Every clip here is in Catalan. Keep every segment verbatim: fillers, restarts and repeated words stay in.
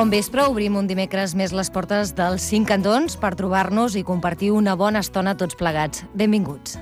Bon vespre, obrim un dimecres més les portes dels Cinc Cantons per trobar-nos i compartir una bona estona tots plegats. Benvinguts.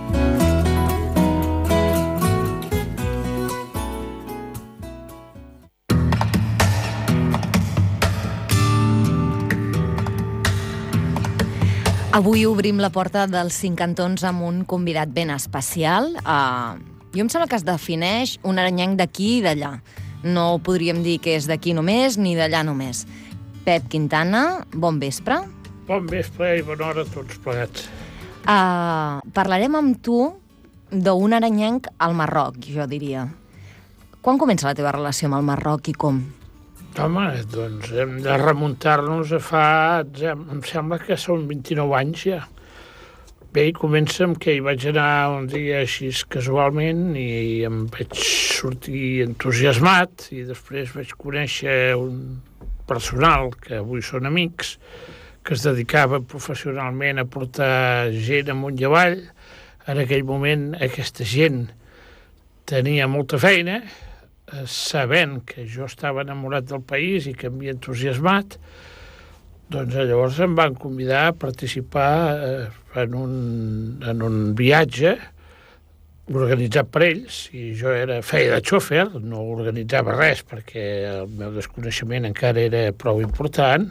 Avui obrim la porta dels Cinc Cantons amb un convidat ben especial. Uh, jo em sembla que es defineix un aranyenc d'aquí i d'allà. No podríem dir que és d'aquí només ni d'allà només. Pep Quintana, bon vespre. Bon vespre i bona hora a tots plegats. Uh, parlarem amb tu d'un aranyenc al Marroc, jo diria. Quan comença la teva relació amb el Marroc i com? Home, doncs hem de remuntar-nos a fa... Em sembla que són vint-i-nou anys ja. Bé, comença amb que hi vaig anar un dia així casualment i em vaig sortir entusiasmat i després vaig conèixer un personal que avui són amics que es dedicava professionalment a portar gent amunt i avall. En aquell moment aquesta gent tenia molta feina, sabent que jo estava enamorat del país i que m'havia entusiasmat. Doncs llavors em van convidar a participar eh, en, un, en un viatge organitzat per ells, i jo era feia de xòfer, no organitzava res perquè el meu desconeixement encara era prou important,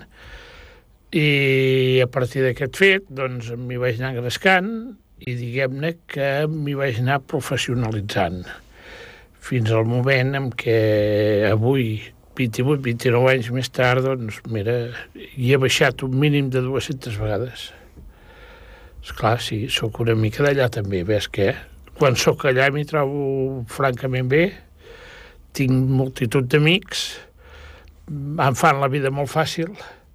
i a partir d'aquest fet doncs m'hi vaig anar engrescant i diguem-ne que m'hi vaig anar professionalitzant fins al moment en què avui vint-i-vuit vint-i-nou anys més tard, doncs, mira, hi he baixat un mínim de dues-centes vegades. Esclar, sí, sóc una mica d'allà també, ves què? Quan sóc allà m'hi trobo francament bé, tinc multitud d'amics, em fan la vida molt fàcil,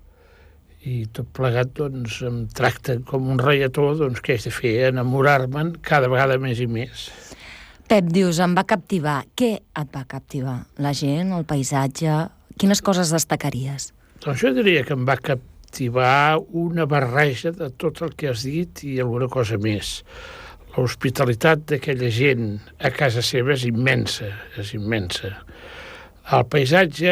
i tot plegat, doncs, em tracten com un reietó, doncs, què haig de fer? Enamorar-me'n cada vegada més i més. Pep, dius, em va captivar. Què et va captivar? La gent, el paisatge? Quines coses destacaries? Doncs jo diria que em va captivar una barreja de tot el que has dit i alguna cosa més. L'hospitalitat d'aquella gent a casa seva és immensa, és immensa. El paisatge,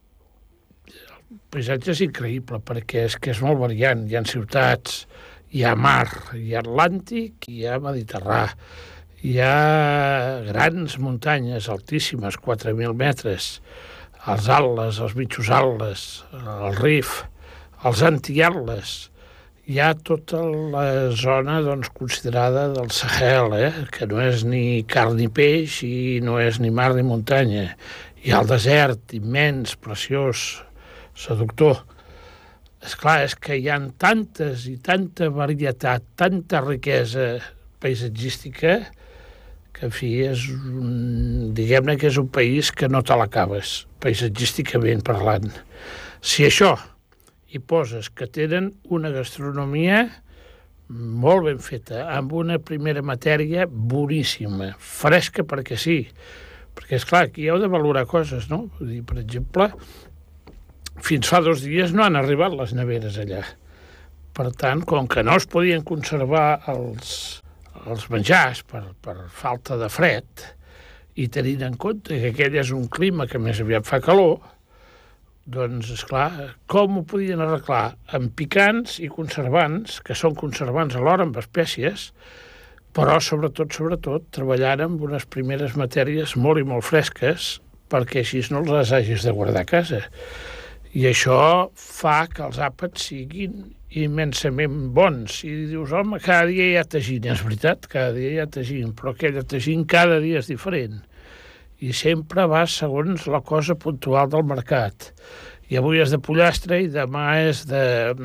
el paisatge és increïble perquè és que és molt variant. Hi ha ciutats, hi ha mar, hi ha Atlàntic, hi ha Mediterrani. Hi ha grans muntanyes altíssimes, quatre mil metres, els atles, els mitjos atles, el Rif, els antiatles. Hi ha tota la zona doncs, considerada del Sahel, eh? Que no és ni carn ni peix i no és ni mar ni muntanya. Hi ha el desert immens, preciós, seductor. Esclar, és que hi ha tantes i tanta varietat, tanta riquesa paisatgística que, en fi, és un, diguem-ne que és un país que no te l'acabes, paisatgísticament parlant. Si això hi poses que tenen una gastronomia molt ben feta, amb una primera matèria boníssima, fresca perquè sí, perquè, esclar, aquí heu de valorar coses, no? Vull dir, per exemple, fins fa dos dies no han arribat les neveres allà. Per tant, com que no es podien conservar els... els menjars per, per falta de fred i tenint en compte que aquell és un clima que més aviat fa calor, doncs, esclar, com ho podien arreglar? Amb picants i conservants, que són conservants alhora amb espècies, però sobretot, sobretot, treballant amb unes primeres matèries molt i molt fresques perquè així no les hagis de guardar a casa. I això fa que els àpats siguin immensament bons. I dius, home, cada dia hi ha tagín, és veritat, cada dia hi ha tagín, però aquella tagín cada dia és diferent. I sempre va segons la cosa puntual del mercat. I avui és de pollastre i demà és de,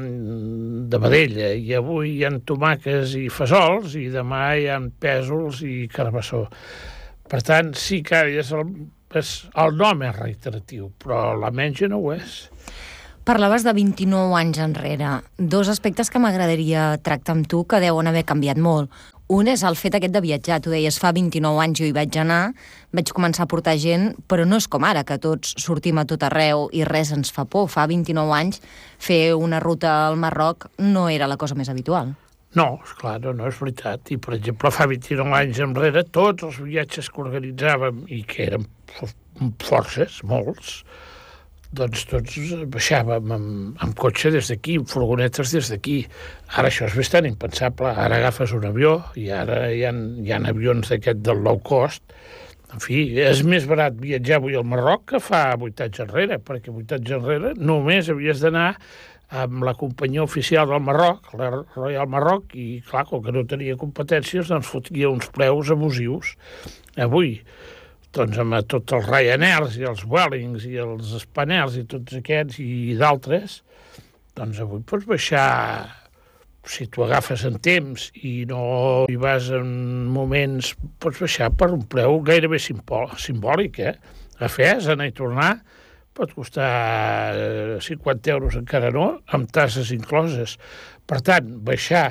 de vedella. I avui hi ha tomàquets i fesols i demà hi ha pèsols i carbassó. Per tant, sí, cada dia és el, és, el nom és reiteratiu, però la menja no ho és. Parlaves de vint-i-nou anys enrere. Dos aspectes que m'agradaria tractar amb tu que deuen haver canviat molt. Un és el fet aquest de viatjar. Tu deies, fa vint-i-nou anys jo hi vaig anar, vaig començar a portar gent, però no és com ara, que tots sortim a tot arreu i res ens fa por. Fa vint-i-nou anys fer una ruta al Marroc no era la cosa més habitual. No, esclar, no, no és veritat. I, per exemple, fa vint-i-nou anys enrere, tots els viatges que organitzàvem, i que eren forces, molts, doncs tots baixàvem amb, amb cotxe des d'aquí, amb furgonetes des d'aquí. Ara això és bastant impensable. Ara agafes un avió i ara hi ha, hi ha avions d'aquest del low cost. En fi, és més barat viatjar avui al Marroc que fa vuit anys enrere, perquè vuit anys enrere només havies d'anar amb la companyia oficial del Marroc, la Royal Marroc, i clar, com que no tenia competències, doncs fotia uns preus abusius. Avui, doncs amb tots els Ryanairs i els Wellings i els Spanairs i tots aquests i d'altres, doncs avui pots baixar, si tu agafes en temps i no hi vas en moments, pots baixar per un preu gairebé simbòlic, eh? A Fes, anar i tornar, pot costar cinquanta euros, encara no, amb tasses incloses. Per tant, baixar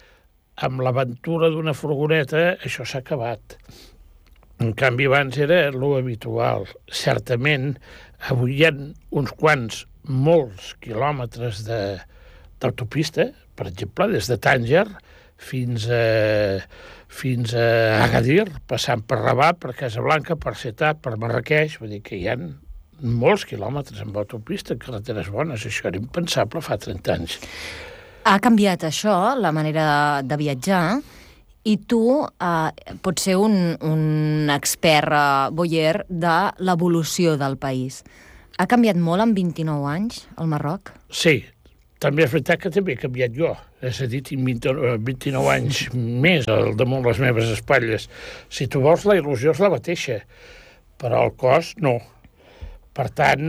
amb l'aventura d'una furgoneta, això s'ha acabat. En canvi, abans era lo habitual. Certament, avui hi ha uns quants, molts quilòmetres de, d'autopista, per exemple, des de Tànger fins a, fins a Agadir, passant per Rabat, per Casablanca, per Setà, per Marràqueix, vull dir que hi ha molts quilòmetres amb autopista, carreteres bones. Això era impensable fa trenta anys. Ha canviat això, la manera de, de viatjar, i tu eh, pots ser un, un expert eh, voyer de l'evolució del país. Ha canviat molt en vint-i-nou anys, el Marroc? Sí, també és veritat que també he canviat jo. És a dir, tinc vint-i-nou anys més al damunt les meves espatlles. Si tu vols, la il·lusió és la mateixa, però el cos no. Per tant,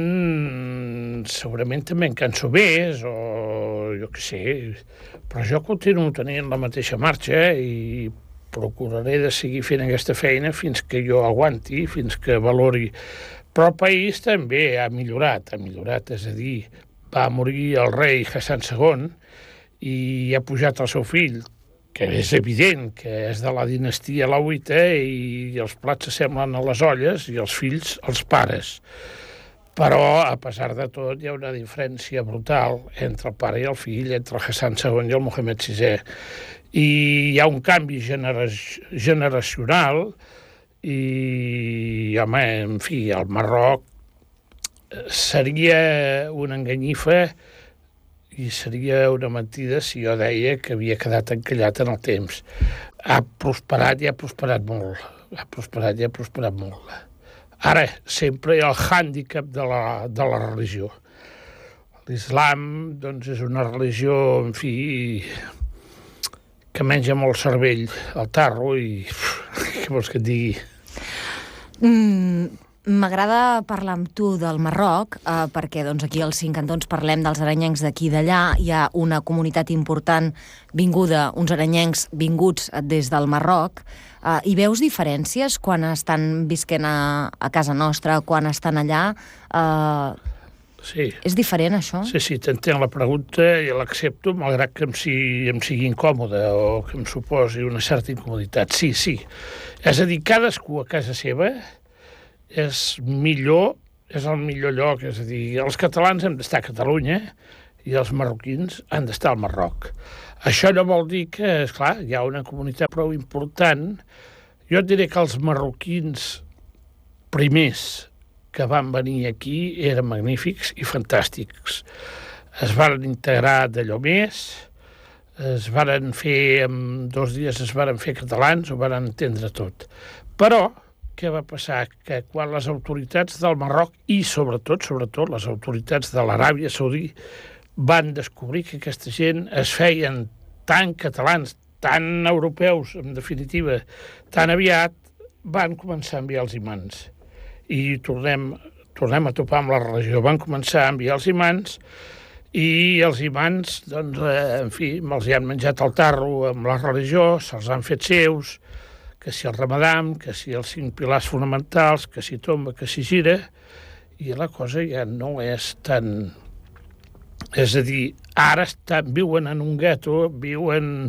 segurament també em canso més, o jo què sé, però jo continuo tenint la mateixa marxa i procuraré de seguir fent aquesta feina fins que jo aguanti, fins que valori. Però el país també ha millorat, ha millorat, és a dir, va morir el rei Hassan segon i ha pujat el seu fill, que és evident que és de la dinastia alauita i els plats s'assemblen a les olles i els fills als pares. Però, a pesar de tot, hi ha una diferència brutal entre el pare i el fill, entre el Hassan segon i el Mohamed sisè. I hi ha un canvi genera generacional i, home, en fi, el Marroc seria una enganyifa i seria una mentida si jo deia que havia quedat encallat en el temps. Ha prosperat i ha prosperat molt. Ha prosperat i ha prosperat molt. Ara, sempre hi ha el hàndicap de la, de la religió. L'islam, doncs, és una religió, en fi, que menja molt cervell al tarro i què vols que et digui? Mm, m'agrada parlar amb tu del Marroc, eh, perquè doncs, aquí als Cinc Cantons parlem dels aranyencs d'aquí i d'allà. Hi ha una comunitat important vinguda, uns aranyencs vinguts des del Marroc. Uh, I veus diferències quan estan visquent a, a casa nostra, quan estan allà? Uh, sí. És diferent, això? Sí, sí, t'entenc la pregunta i l'accepto, malgrat que em sigui, em sigui incòmode o que em suposi una certa incomoditat. Sí, sí. És a dir, cadascú a casa seva és millor, és el millor lloc. És a dir, els catalans hem d'estar a Catalunya i els marroquins han d'estar al Marroc. Això no vol dir que, esclar, hi ha una comunitat prou important. Jo et diré que els marroquins primers que van venir aquí eren magnífics i fantàstics. Es van integrar d'allò més, es varen fer, en dos dies es varen fer catalans, ho varen entendre tot. Però, què va passar? Que quan les autoritats del Marroc i, sobretot, sobretot, les autoritats de l'Aràbia Saudí van descobrir que aquesta gent es feien tan catalans, tan europeus, en definitiva, tan aviat, van començar a enviar els imants. I tornem, tornem a topar amb la religió. Van començar a enviar els imants i els imants, doncs, eh, en fi, me'ls hi han menjat el tarro amb la religió, se'ls han fet seus, que si el ramadam, que si els cinc pilars fonamentals, que si tomba, que si gira, i la cosa ja no és tan... És a dir, ara estan, viuen en un gueto, viuen,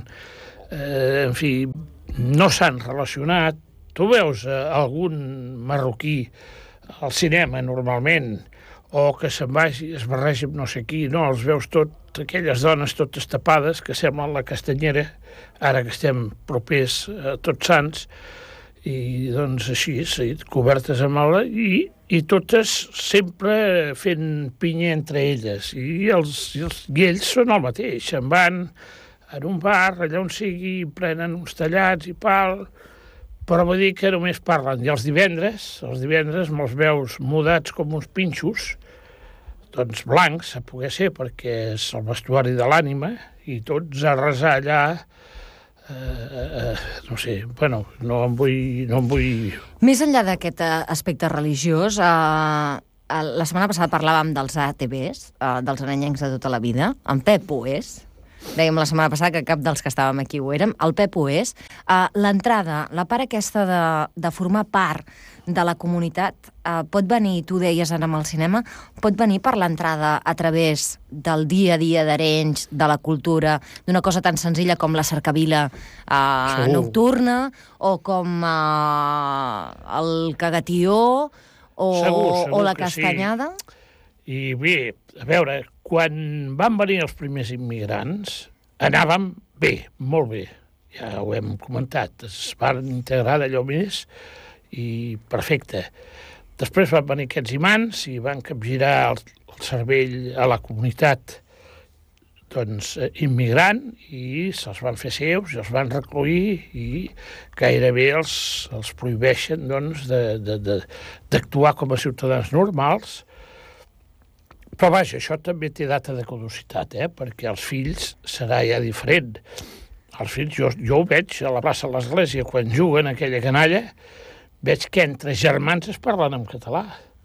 eh, en fi, no s'han relacionat. Tu veus eh, algun marroquí al cinema normalment, o que se'n vagi, es barregi amb no sé qui, no, els veus tot, aquelles dones totes tapades que semblen la castanyera, ara que estem propers a Tots Sants, i doncs així, sí, cobertes amb ala, i, i totes sempre fent pinya entre elles, i, els, i, els, i ells són el mateix, se'n van en un bar, allà on sigui, prenen uns tallats i pal, però vull dir que només parlen. I els divendres, els divendres me'ls veus mudats com uns pinxos, doncs blancs, a poder ser, perquè és el vestuari de l'ànima, i tots a resar allà, eh, eh, no sé, bueno, no em vull... No em vull... Més enllà d'aquest aspecte religiós, eh, la setmana passada parlàvem dels A T Bs, eh, dels aranyencs de tota la vida. En Pep ho és. Dèiem la setmana passada que cap dels que estàvem aquí ho érem. El Pep ho és. Uh, l'entrada, la part aquesta de, de formar part de la comunitat, uh, pot venir, tu deies ara amb el cinema, pot venir per l'entrada a través del dia a dia d'Arenys, de la cultura, d'una cosa tan senzilla com la cercavila uh, nocturna, o com uh, el cagatió, o, segur, segur o la castanyada. Sí. I bé, a veure, quan van venir els primers immigrants, anàvem bé, molt bé. Ja ho hem comentat, es van integrar d'allò més i perfecte. Després van venir aquests imants i van capgirar el, el cervell a la comunitat doncs, immigrant, i se'ls van fer seus, i els van recluir, i gairebé els, els prohibeixen doncs, d'actuar com a ciutadans normals. Però vaja, això també té data de caducitat, eh? Perquè els fills serà ja diferent. Els fills, jo, jo ho veig a la plaça de l'Església, quan juguen aquella canalla, veig que entre germans es parlen en català.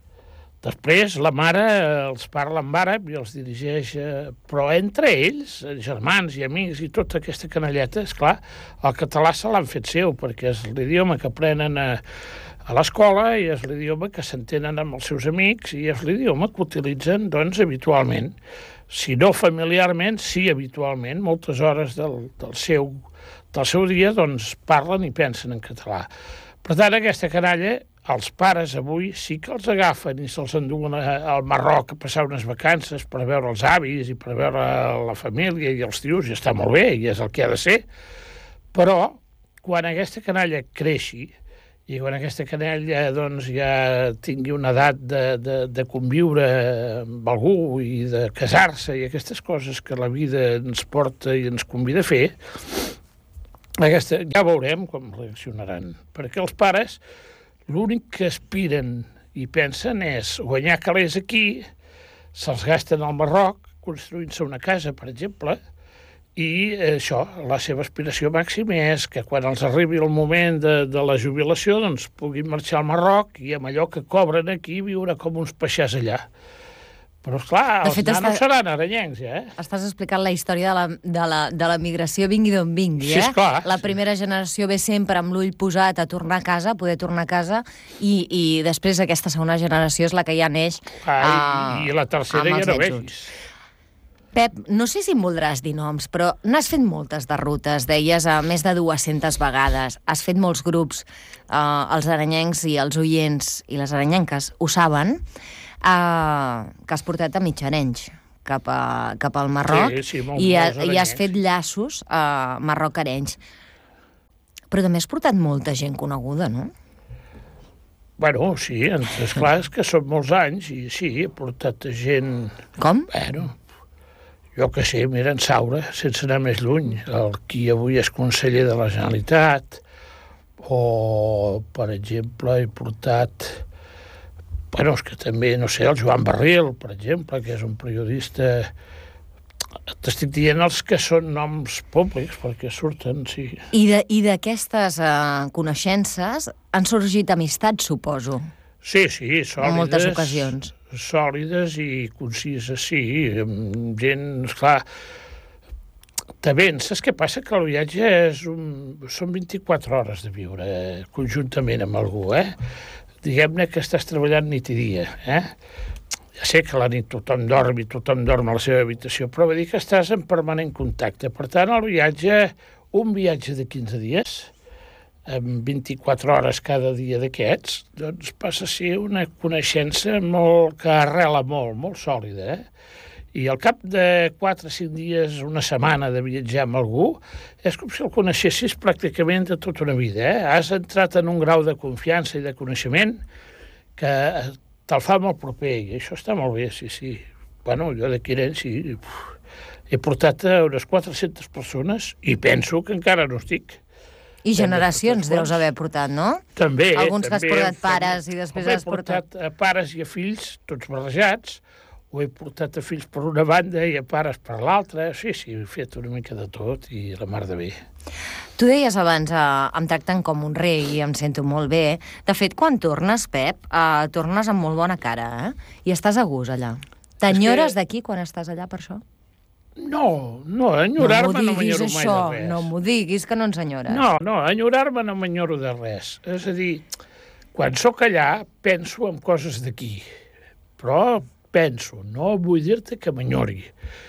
Després la mare els parla en àrab i els dirigeix, eh, però entre ells, germans i amics i tota aquesta canalleta, esclar, el català se l'han fet seu, perquè és l'idioma que aprenen a, a l'escola, i és l'idioma que s'entenen amb els seus amics, i és l'idioma que utilitzen, doncs, habitualment. Si no familiarment, sí habitualment, moltes hores del, del, seu, del seu dia, doncs, parlen i pensen en català. Per tant, aquesta canalla, els pares avui sí que els agafen i se'ls enduen al Marroc a passar unes vacances per veure els avis i per veure la família i els tios, i està molt bé, i és el que ha de ser. Però, quan aquesta canalla creixi, i quan aquesta canalla doncs, ja tingui una edat de, de, de conviure amb algú i de casar-se i aquestes coses que la vida ens porta i ens convida a fer, aquesta, ja veurem com reaccionaran. Perquè els pares l'únic que aspiren i pensen és guanyar calés aquí, se'ls gasten al Marroc construint-se una casa, per exemple, i això, la seva aspiració màxima és que quan els arribi el moment de, de la jubilació doncs puguin marxar al Marroc i amb allò que cobren aquí viure com uns peixars allà. Però, esclar, els nanos està... seran aranyencs, ja, eh? Estàs explicant la història de la, de la, de la migració vingui d'on vingui, eh? Sí, esclar. La primera generació ve sempre amb l'ull posat a tornar a casa, a poder tornar a casa, i, i després aquesta segona generació és la que ja neix ah, uh, i, i la tercera ja no veig. Pep, no sé si em voldràs dir noms, però n'has fet moltes de rutes, deies a més de dues-centes vegades. Has fet molts grups, eh, els aranyencs i els oients i les aranyenques ho saben, eh, que has portat a Mitjarenys, cap, a, cap al Marroc, sí, sí, molts, i, molts i has fet llaços a Marroc-Arenys. Però també has portat molta gent coneguda, no? Bueno, sí, és clar, és que són molts anys, i sí, he portat gent... Com? Bueno... Jo que sé, mira, en Saura, sense anar més lluny, el qui avui és conseller de la Generalitat, o, per exemple, he portat... Bueno, és que també, no sé, el Joan Barril, per exemple, que és un periodista... T'estic dient els que són noms públics, perquè surten, sí. I d'aquestes uh, coneixences han sorgit amistats, suposo. Sí, sí, sòlides. En moltes ocasions. Sòlides i concises, sí. Gent, esclar, també, saps què passa? Que el viatge és un... són vint-i-quatre hores de viure conjuntament amb algú, eh? Diguem-ne que estàs treballant nit i dia, eh? Ja sé que a la nit tothom dorm i tothom dorm a la seva habitació, però vull dir que estàs en permanent contacte. Per tant, el viatge, un viatge de quinze dies, amb vint-i-quatre hores cada dia d'aquests, doncs passa a ser una coneixença molt, que arrela molt, molt sòlida, eh? I al cap de quatre o cinc dies, una setmana de viatjar amb algú, és com si el coneixessis pràcticament de tota una vida, eh? Has entrat en un grau de confiança i de coneixement que te'l fa molt proper, i això està molt bé, sí, sí. Bueno, jo d'aquí Arenys, sí, he portat a unes quatre-centes persones i penso que encara no estic. I generacions deus haver portat, no? També. Alguns també, que has portat pares i després has portat... He portat a pares i a fills, tots barrejats, o he portat a fills per una banda i a pares per l'altra. Sí, sí, he fet una mica de tot i la mar de bé. Tu deies abans, eh, em tracten com un rei i em sento molt bé. De fet, quan tornes, Pep, eh, tornes amb molt bona cara, eh? I estàs a gust allà. T'enyores que... d'aquí quan estàs allà per això? No, no, enyorar-me no m'enyoro mai de res. No m'ho diguis, que no ens enyores. No, no, enyorar-me no m'enyoro de res. És a dir, quan sóc allà penso en coses d'aquí, però penso, no vull dir-te que m'enyori.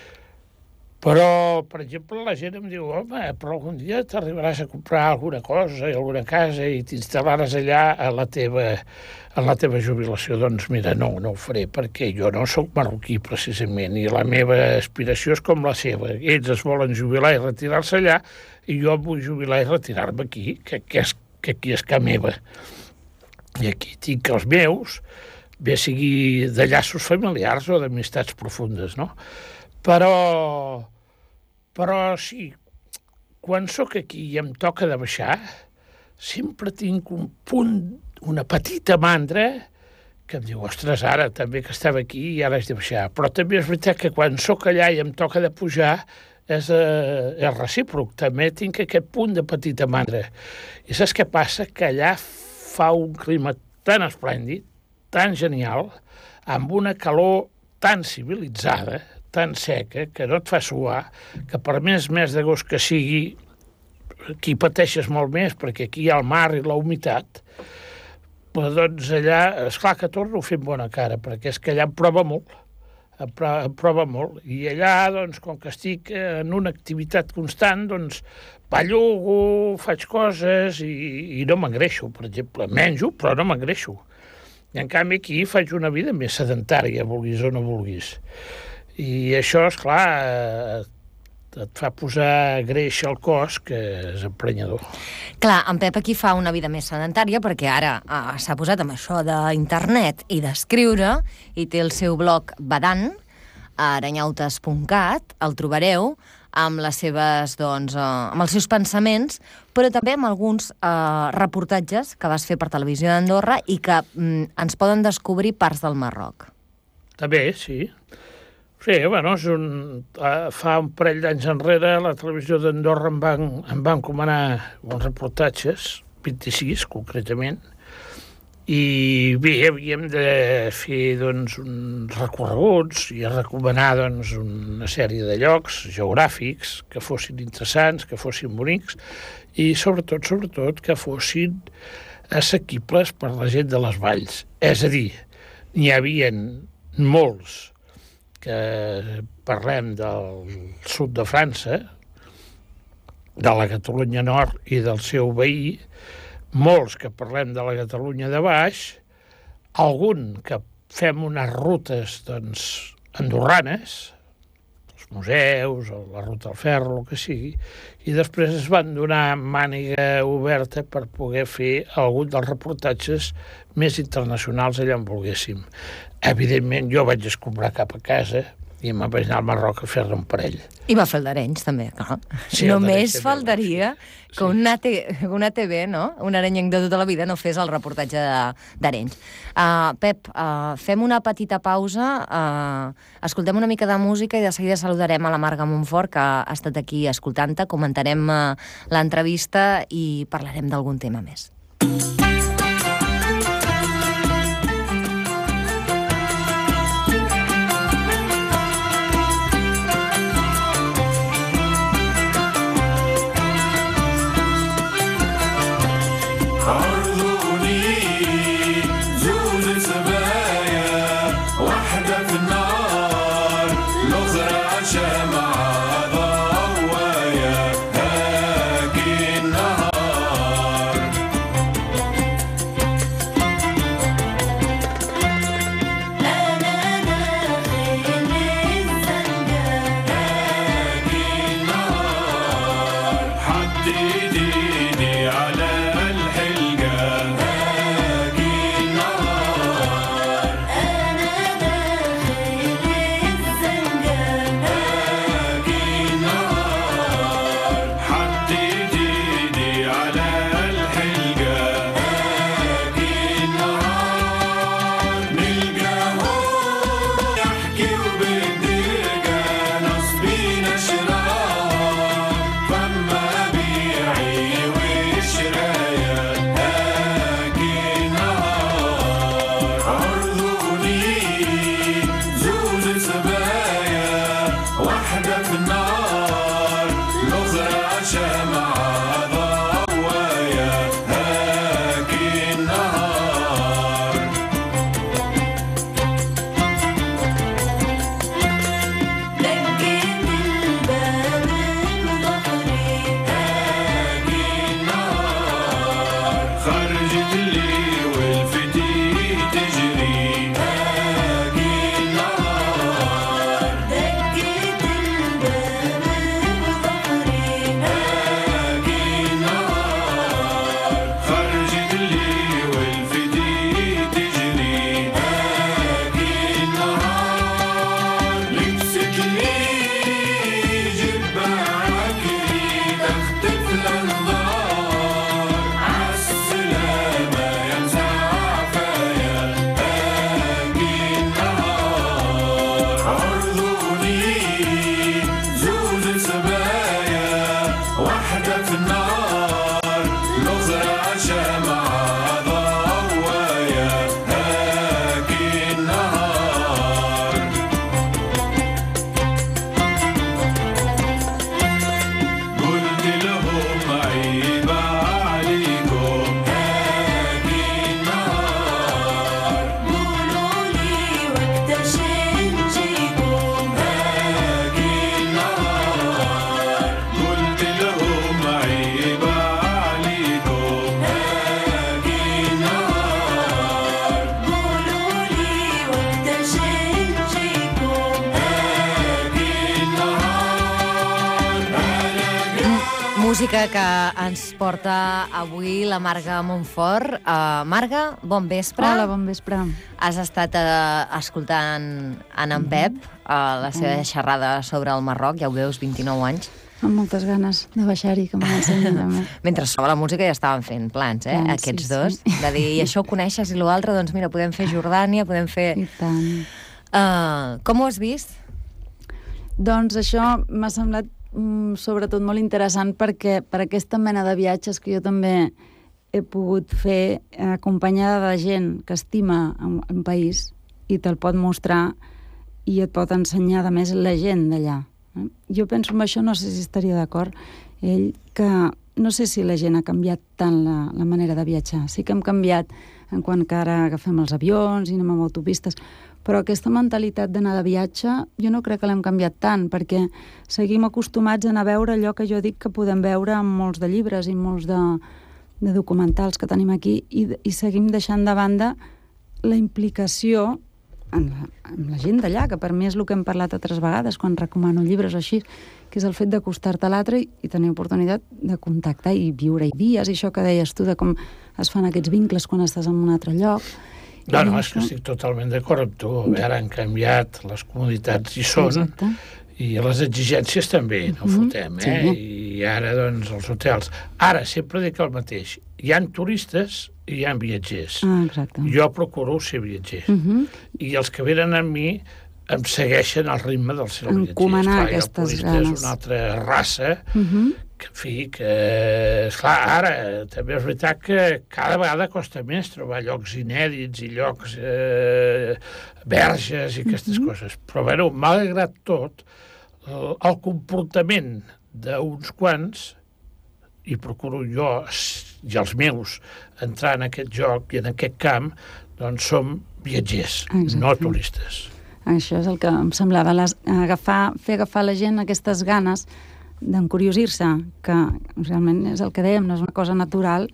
Però, per exemple, la gent em diu, home, però algun dia t'arribaràs a comprar alguna cosa, alguna casa i t'instal·laràs allà a la teva, a la teva jubilació. Doncs mira, no, no ho faré, perquè jo no sóc marroquí, precisament, i la meva aspiració és com la seva. Ells es volen jubilar i retirar-se allà, i jo em vull jubilar i retirar-me aquí, que, que, és, que aquí és casa meva. I aquí tinc els meus, bé sigui de llaços familiars o d'amistats profundes, no? Però, però sí, quan sóc aquí i em toca de baixar, sempre tinc un punt, una petita mandra que em diu, ostres, ara també que estava aquí i ara haig de baixar. Però també és veritat que quan sóc allà i em toca de pujar és, eh, és recíproc. També tinc aquest punt de petita mandra. I saps què passa? Que allà fa un clima tan esplèndid, tan genial, amb una calor tan civilitzada, tan seca, que no et fa suar, que per més mes d'agost que sigui, aquí pateixes molt més, perquè aquí hi ha el mar i la humitat, però doncs allà, esclar que torno fent bona cara, perquè és que allà em prova molt, em prova, em prova molt, i allà, doncs, com que estic en una activitat constant, doncs, ballugo, faig coses i, i no m'engreixo, per exemple. Menjo, però no m'engreixo. I en canvi aquí faig una vida més sedentària, vulguis o no vulguis. I això, esclar, et fa posar greix al cos, que és emprenyador. Clar, en Pep aquí fa una vida més sedentària perquè ara ah, s'ha posat amb això d'internet i d'escriure i té el seu blog Badant, a aranyautes punt cat, el trobareu, amb les seves, doncs, eh, amb els seus pensaments, però també amb alguns eh, reportatges que vas fer per Televisió d'Andorra i que mm, ens poden descobrir parts del Marroc. També, sí. Sí, bueno, és un, fa un parell d'anys enrere la Televisió d'Andorra em van, em van encomanar uns reportatges, vint-i-sis concretament, i bé, havíem de fer doncs, uns recorreguts i recomanar doncs, una sèrie de llocs geogràfics que fossin interessants, que fossin bonics i sobretot, sobretot, que fossin assequibles per la gent de les valls. És a dir, n'hi havia molts que parlem del sud de França, de la Catalunya Nord i del seu veí, molts que parlem de la Catalunya de baix, algun que fem unes rutes doncs, andorranes, els museus, la ruta del ferro, el que sigui, i després es van donar màniga oberta per poder fer algun dels reportatges més internacionals allà on volguéssim. Evidentment, jo vaig escombrar cap a casa i me'n vaig anar al Marroc a fer-ne un parell. I va fer el d'Arenys, també, clar. Sí, només faltaria sí. que una, una T V, no? Un arenyenc de tota la vida no fes el reportatge d'Arenys. Uh, Pep, uh, fem una petita pausa, uh, escoltem una mica de música i de seguida saludarem a la Marga Montfort, que ha estat aquí escoltant-te, comentarem uh, l'entrevista i parlarem d'algun tema més. حدديني على الحلقة Música que ens porta avui la Marga Montfort. Uh, Marga, bon vespre. Hola, bon vespre. Has estat uh, escoltant en en Pep, uh, la seva xerrada sobre el Marroc, ja ho veus, vint-i-nou anys. Amb moltes ganes de baixar-hi, que me l'ensenyi també. Mentre sonava la música ja estaven fent plans, eh, Ah, aquests sí, dos. sí. De dir, i això ho coneixes i l'altre, doncs mira, podem fer Jordània, podem fer... I tant. Uh, com ho has vist? Doncs això m'ha semblat mm, sobretot molt interessant perquè per aquesta mena de viatges que jo també he pogut fer eh, acompanyada de gent que estima un, un país i te'l pot mostrar i et pot ensenyar, a més, la gent d'allà. Eh? Jo penso en això, no sé si estaria d'acord ell, que no sé si la gent ha canviat tant la, la manera de viatjar. Sí que hem canviat en quant que ara agafem els avions i anem amb autopistes, però aquesta mentalitat d'anar de viatge jo no crec que l'hem canviat tant, perquè seguim acostumats a anar a veure allò que jo dic que podem veure en molts de llibres i molts de, de documentals que tenim aquí, i, i seguim deixant de banda la implicació en la, en la gent d'allà, que per mi és el que hem parlat altres vegades quan recomano llibres o així, que és el fet d'acostar-te a l'altre i, i tenir oportunitat de contactar i viure-hi dies, i això que deies tu de com es fan aquests vincles quan estàs en un altre lloc. No, no, és que estic totalment d'acord amb tu. A veure, han canviat, les comoditats hi són, Exacte. i les exigències també, no Mhm, fotem, eh? sí. I ara, doncs, els hotels. Ara, sempre dic el mateix. Hi ha turistes i hi ha viatgers. Ah, exacte. Jo procuro ser viatger. Mhm. I els que venen amb mi em segueixen al ritme del ser viatger. Encomanar Esclar, i el aquestes turista ganes. és una altra raça Mhm. que, en fi, que, esclar, ara també és veritat que cada vegada costa més trobar llocs inèdits i llocs eh, verges i aquestes Mhm. coses. Però, bueno, malgrat tot, el, el comportament d'uns quants, i procuro jo i els meus entrar en aquest joc i en aquest camp, doncs som viatgers, Exacte. no turistes. Això és el que em semblava, les, agafar, fer agafar a la gent aquestes ganes d'encuriosir-se, que realment és el que dèiem, no és una cosa natural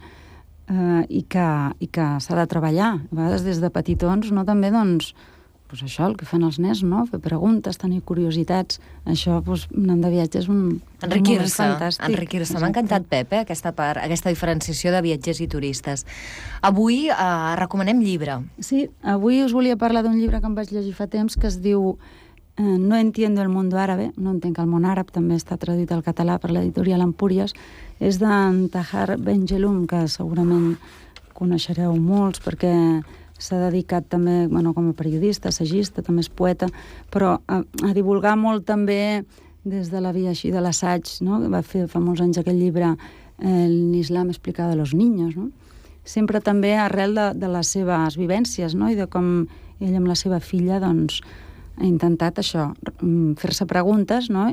eh, i que, i que s'ha de treballar. A vegades des de petitons, no? També, doncs, pues això, el que fan els nens, no? Fer preguntes, tenir curiositats. Això, doncs, anant de viatge és un, un moment Enriquir-se, fantàstic. enriquir-se. M'ha Exacte. encantat, Pep, eh, aquesta part, aquesta diferenciació de viatgers i turistes. Avui eh, recomanem llibre. Sí, avui us volia parlar d'un llibre que em vaig llegir fa temps que es diu eh, No entiendo el mundo árabe, no entenc el món àrab, també està traduït al català per l'editorial Empúries. És d'en Tahar Benjelloun, que segurament coneixereu molts perquè s'ha dedicat també, bueno, com a periodista, assagista, també és poeta, però a, a divulgar molt també des de la via així de l'assaig, no? Va fer fa molts anys aquell llibre eh, l'Islam explicado a los niños, no? Sempre també arrel de, de les seves vivències, no? I de com ell amb la seva filla, doncs, ha intentat això, fer-se preguntes, no?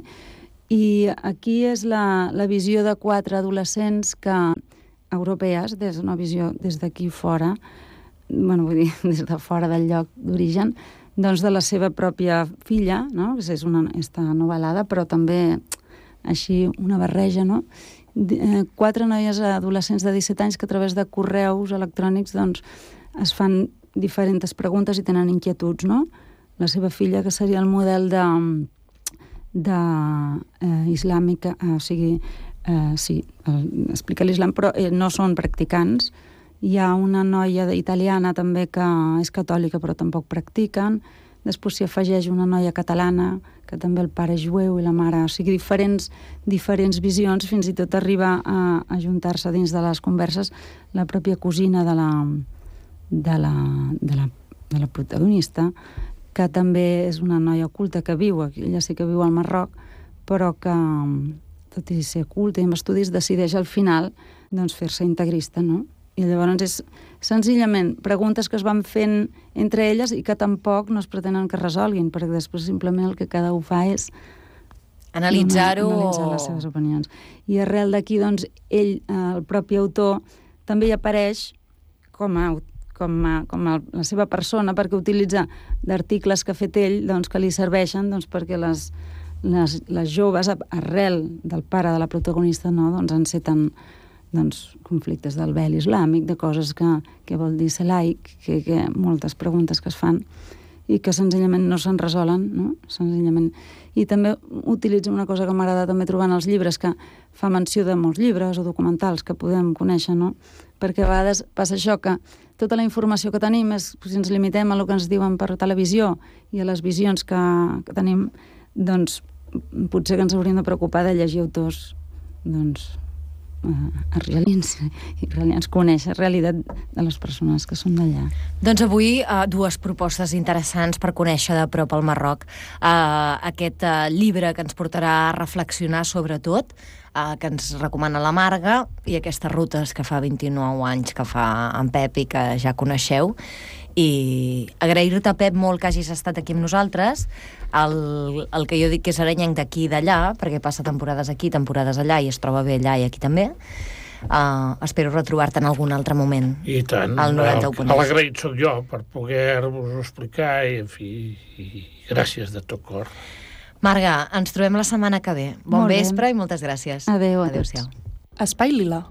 I aquí és la, la visió de quatre adolescents que, europees, des d'una visió des d'aquí fora, bueno, vull dir, des de fora del lloc d'origen, doncs de la seva pròpia filla, no? És una, està novel·lada, però també així una barreja, no? eh, quatre noies adolescents de disset anys que a través de correus electrònics doncs, es fan diferents preguntes i tenen inquietuds, no? La seva filla, que seria el model de, de eh, islàmica, eh, o sigui, eh, sí, el, explica l'islam, però eh, no són practicants. Hi ha una noia italiana també que és catòlica però tampoc practiquen. Després s'hi afegeix una noia catalana, que també el pare és jueu i la mare... O sigui, diferents, diferents visions, fins i tot arriba a, a juntar-se dins de les converses la pròpia cosina de la, de la, de la, de la protagonista, que també és una noia oculta que viu, ella sí que viu al Marroc, però que, tot i ser oculta i amb estudis, decideix al final doncs, fer-se integrista, no? I llavors és senzillament preguntes que es van fent entre elles i que tampoc no es pretenen que resolguin, perquè després simplement el que cada un fa és analitzar-ho. Analitzar les seves opinions. I arrel d'aquí, doncs, ell, el propi autor, també hi apareix com a, com a, com a la seva persona, perquè utilitza d'articles que ha fet ell doncs, que li serveixen doncs, perquè les, les, les joves, arrel del pare de la protagonista, no, doncs, enceten doncs, conflictes del vel islàmic, de coses que, que vol dir ser laic, que, que moltes preguntes que es fan i que senzillament no se'n resolen, no? Senzillament. I també utilitza una cosa que m'agrada també trobar en els llibres, que fa menció de molts llibres o documentals que podem conèixer, no? Perquè a vegades passa això, que tota la informació que tenim és, si ens limitem a el que ens diuen per televisió i a les visions que, que tenim, doncs potser que ens hauríem de preocupar de llegir autors doncs, argelins i israelians, conèixer la realitat de les persones que són d'allà. Doncs avui uh, dues propostes interessants per conèixer de prop el Marroc. Uh, aquest uh, llibre que ens portarà a reflexionar sobre tot, uh, que ens recomana la Marga, i aquestes rutes que fa vint-i-nou anys que fa en Pep i que ja coneixeu. I agrair-te, Pep, molt que hagis estat aquí amb nosaltres, el, el que jo dic que és arenyenc d'aquí i d'allà, perquè passa temporades aquí, temporades allà, i es troba bé allà i aquí també. Uh, espero retrobar-te en algun altre moment. I tant. L'agraït soc jo per poder-vos explicar i, en fi, i gràcies de tot cor. Marga, ens trobem la setmana que ve. Bon molt vespre bé. I moltes gràcies. Adéu a Adéu-siau. Espai Lila.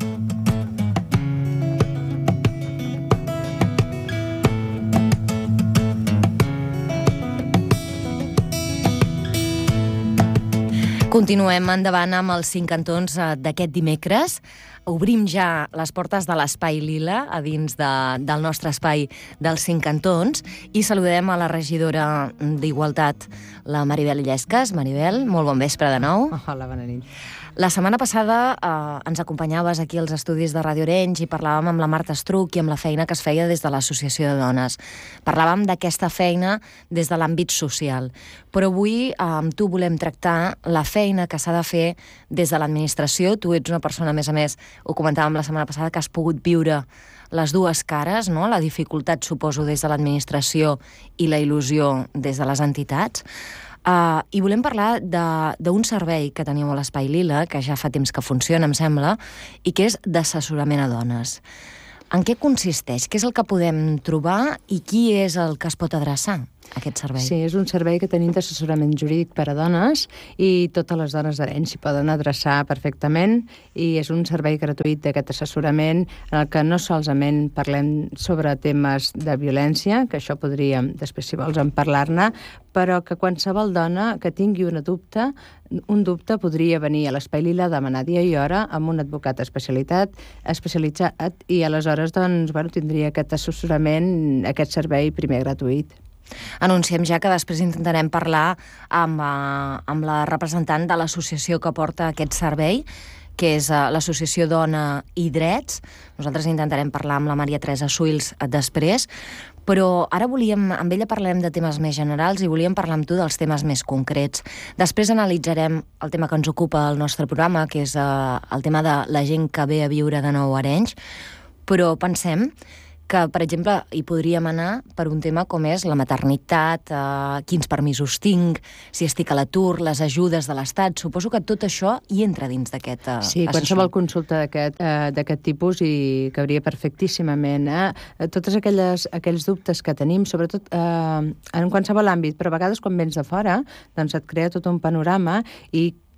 Continuem endavant amb els cinc cantons d'aquest dimecres. Obrim ja les portes de l'Espai Lila a dins de, del nostre espai dels cinc cantons i saludem a la regidora d'Igualtat, la Maribel Illescas. Maribel, molt bon vespre de nou. Hola, bona nit. La setmana passada eh, ens acompanyaves aquí als estudis de Ràdio Orenys i parlàvem amb la Marta Estruc i amb la feina que es feia des de l'Associació de Dones. Parlàvem d'aquesta feina des de l'àmbit social. Però avui eh, amb tu volem tractar la feina que s'ha de fer des de l'administració. Tu ets una persona, a més a més, ho comentàvem la setmana passada, que has pogut viure les dues cares, no? La dificultat, suposo, des de l'administració i la il·lusió des de les entitats. Uh, I volem parlar d'un servei que teniu a l'Espai Lila, que ja fa temps que funciona, em sembla, i que és d'assessorament a dones. En què consisteix? Què és el que podem trobar i qui és el que es pot adreçar a aquest servei? Sí, és un servei que tenim d'assessorament jurídic per a dones i totes les dones d'Arenys s'hi poden adreçar perfectament i és un servei gratuït d'aquest assessorament en el que no solament parlem sobre temes de violència, que això podríem, després si vols, en parlar-ne, però que qualsevol dona que tingui una dubte, un dubte podria venir a l'Espai Lila a demanar dia i hora amb un advocat especialitat, especialitzat i aleshores doncs, bueno, tindria aquest assessorament, aquest servei primer gratuït. Anunciem ja que després intentarem parlar amb, uh, amb la representant de l'associació que porta aquest servei, que és uh, l'Associació Dona i Drets. Nosaltres intentarem parlar amb la Maria Teresa Suils després, però ara volíem, amb ella parlem de temes més generals i volíem parlar amb tu dels temes més concrets. Després analitzarem el tema que ens ocupa el nostre programa, que és uh, el tema de la gent que ve a viure de nou a Arenys, però pensem que, per exemple, hi podríem anar per un tema com és la maternitat, eh, quins permisos tinc, si estic a l'atur, les ajudes de l'Estat. Suposo que tot això hi entra dins d'aquest eh, Sí, qualsevol consulta d'aquest eh, tipus hi cabria perfectíssimament. Eh? Totes aquelles, aquells dubtes que tenim, sobretot eh, en qualsevol àmbit, però a vegades quan vens de fora, doncs et crea tot un panorama i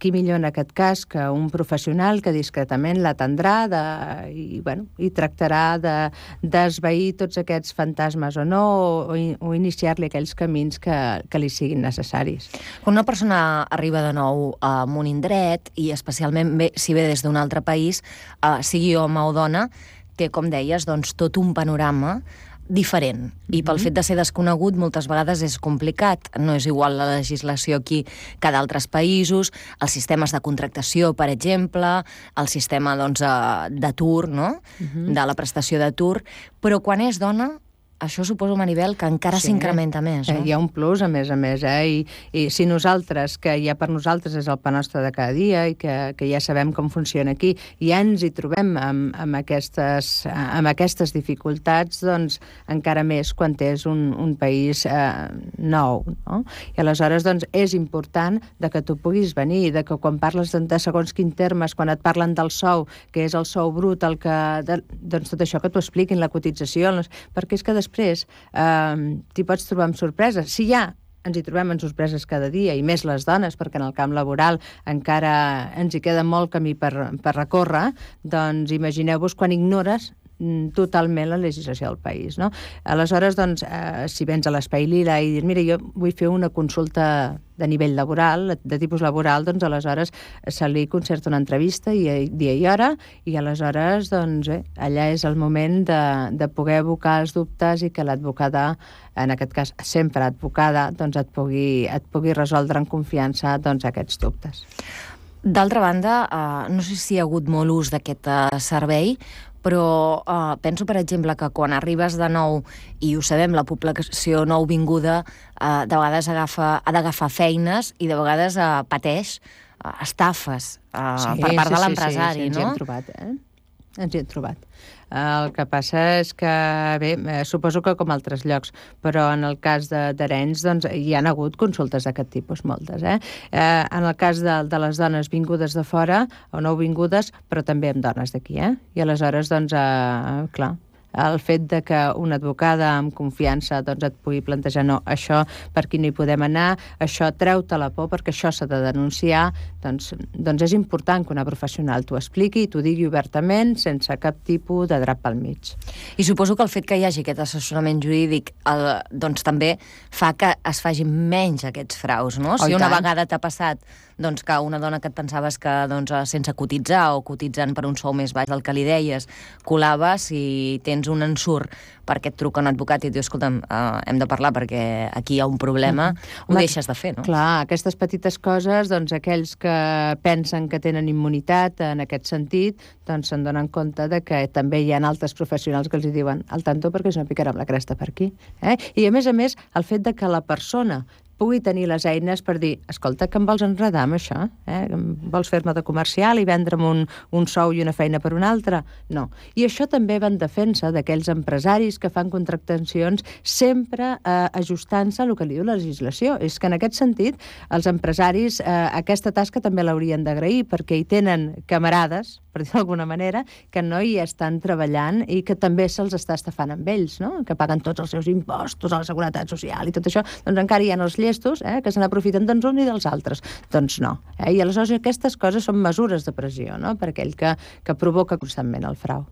qui millor en aquest cas que un professional que discretament l'atendrà de, i, bueno, i tractarà de, d'esvair tots aquests fantasmes o no, o, o iniciar-li aquells camins que, que li siguin necessaris. Quan una persona arriba de nou a un indret, i especialment bé, si ve des d'un altre país, eh, sigui home o dona, té, com deies, doncs, tot un panorama diferent. I pel fet de ser desconegut moltes vegades és complicat. No és igual la legislació aquí que d'altres països, els sistemes de contractació, per exemple, el sistema doncs, d'atur, no? Uh-huh. De la prestació d'atur. Però quan és dona, això suposa un nivell que encara sí, s'incrementa més, no? Hi ha un plus, a més a més, eh? I, i si nosaltres, que ja per nosaltres és el pa nostre de cada dia i que, que ja sabem com funciona aquí, ja ens hi trobem amb, amb, aquestes, amb aquestes dificultats, doncs encara més quan és un, un país eh, nou, no? I aleshores, doncs, és important de que tu puguis venir, de que quan parles de, de segons quin termes, quan et parlen del sou, que és el sou brut, el que, de, doncs tot això que t'ho expliquin, la cotització, perquè és que després després eh, t'hi pots trobar amb sorpreses. Si ja ens hi trobem amb sorpreses cada dia, i més les dones, perquè en el camp laboral encara ens hi queda molt camí per, per recórrer, doncs imagineu-vos quan ignores totalment la legislació del país, no? Aleshores, doncs, eh, si vens a l'Espai Lila i dius, mira, jo vull fer una consulta de nivell laboral, de tipus laboral, doncs aleshores se li concerta una entrevista i dia i hora, i aleshores, doncs, eh, allà és el moment de, de poder abocar els dubtes i que l'advocada, en aquest cas sempre advocada, doncs et pugui, et pugui resoldre en confiança doncs, aquests dubtes. D'altra banda, eh, no sé si hi ha hagut molt ús d'aquest eh, servei, però eh, penso, per exemple, que quan arribes de nou, i ho sabem, la població nouvinguda eh, de vegades agafa, ha d'agafar feines i de vegades eh, pateix eh, estafes eh, sí, per part sí, de l'empresari, sí, sí, ens no? Ens hi hem trobat, eh? Ens hi hem trobat. El que passa és que, bé, suposo que com altres llocs, però en el cas d'Arenys, doncs, hi ha hagut consultes d'aquest tipus, moltes, eh? eh en el cas de, de les dones vingudes de fora, o no vingudes, però també amb dones d'aquí, eh? I aleshores, doncs, eh, clar, el fet de que una advocada amb confiança doncs, et pugui plantejar no, això per aquí no hi podem anar, això treu-te la por perquè això s'ha de denunciar, doncs, doncs és important que una professional t'ho expliqui i t'ho digui obertament sense cap tipus de drap pel mig. I suposo que el fet que hi hagi aquest assessorament jurídic el, doncs també fa que es facin menys aquests fraus, no? Oh, si una tant. vegada t'ha passat doncs, que una dona que et pensaves que doncs, sense cotitzar o cotitzant per un sou més baix del que li deies, colaves i tens un ensurt perquè et truca un advocat i et diu, escolta'm, uh, hem de parlar perquè aquí hi ha un problema, mm-hmm. ho Home, deixes de fer, no? Clar, aquestes petites coses, doncs aquells que pensen que tenen immunitat en aquest sentit, doncs se'n donen compte de que també hi ha altres professionals que els hi diuen al tanto perquè si no picarà amb la cresta per aquí. Eh? I a més a més, el fet de que la persona pugui tenir les eines per dir, escolta, que em vols enredar amb això? Eh? Vols fer-me de comercial i vendre'm un, un sou i una feina per una altra? No. I això també va en defensa d'aquells empresaris que fan contractacions sempre eh, ajustant-se a el que li diu la legislació. És que en aquest sentit els empresaris eh, aquesta tasca també l'haurien d'agrair perquè hi tenen camarades, per dir d'alguna manera, que no hi estan treballant i que també se'ls està estafant amb ells, no? Que paguen tots els seus impostos a la Seguretat Social i tot això, doncs encara hi ha els llestos eh, que se n'aprofiten dels uns i dels altres. Doncs no. Eh? I aleshores aquestes coses són mesures de pressió, no?, per aquell que, que provoca constantment el frau.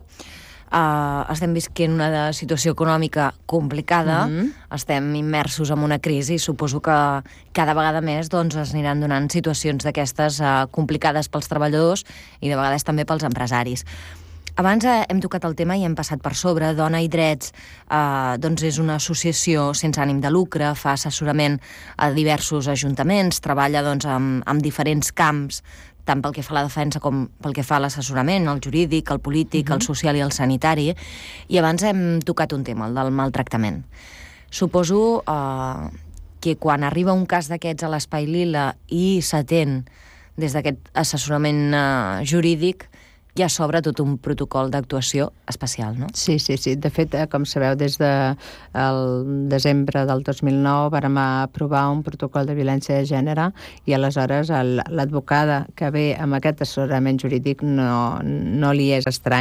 Uh, estem visquent una situació econòmica complicada, mm-hmm. estem immersos en una crisi i suposo que cada vegada més doncs, es aniran donant situacions d'aquestes uh, complicades pels treballadors i de vegades també pels empresaris. Abans eh, hem tocat el tema i hem passat per sobre. Dona i Drets eh, doncs és una associació sense ànim de lucre, fa assessorament a diversos ajuntaments, treballa doncs, amb, amb diferents camps, tant pel que fa a la defensa com pel que fa a l'assessorament, el jurídic, el polític, uh-huh. el social i el sanitari. I abans hem tocat un tema, el del maltractament. Suposo eh, que quan arriba un cas d'aquests a l'Espai Lila i s'atén des d'aquest assessorament eh, jurídic, ja s'obre tot un protocol d'actuació especial, no? Sí, sí, sí. De fet, com sabeu, des del de desembre del dos mil nou vàrem aprovar un protocol de violència de gènere i aleshores l'advocada que ve amb aquest assessorament jurídic no, no li és estrany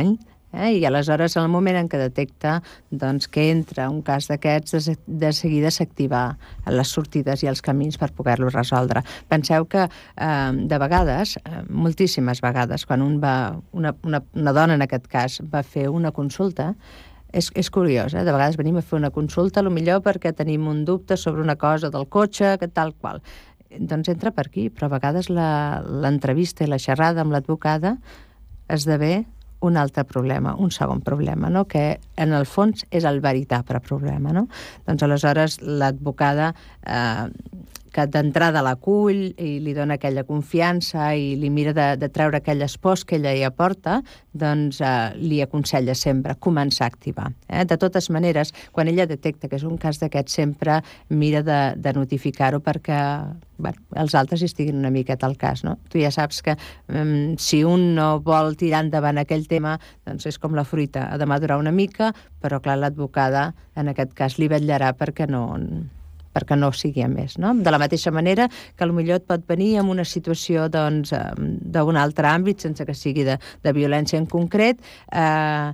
Eh? I aleshores, en el moment en què detecta doncs, que entra un cas d'aquests, de, de seguida s'activa les sortides i els camins per poder-lo resoldre. Penseu que eh, de vegades, eh, moltíssimes vegades, quan un va, una, una, una dona en aquest cas va fer una consulta, és, és curiós, eh? De vegades venim a fer una consulta, potser perquè tenim un dubte sobre una cosa del cotxe, que tal qual. Doncs entra per aquí, però a vegades l'entrevista i la xerrada amb l'advocada esdevé un altre problema, un segon problema, no? Que en el fons és el veritable problema. No? Doncs aleshores l'advocada eh, que d'entrada l'acull i li dona aquella confiança i li mira de, de treure aquell espòs que ella hi aporta, doncs eh, li aconsella sempre començar a activar. Eh? De totes maneres, quan ella detecta que és un cas d'aquest, sempre mira de, de notificar-ho perquè bueno, els altres hi estiguin una miqueta al cas. No? Tu ja saps que um, si un no vol tirar endavant aquell tema, doncs és com la fruita, ha de madurar una mica, però clar, l'advocada en aquest cas li vetllarà perquè no... perquè no sigui a més. No? De la mateixa manera que potser et pot venir en una situació doncs, d'un altre àmbit, sense que sigui de, de violència en concret, eh,